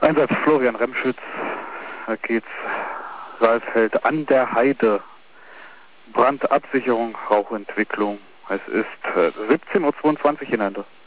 Einsatz Florian Remschütz, da geht's Saalfeld an der Heide, Brandabsicherung, Rauchentwicklung. Es ist 17:22 Uhr in Ende.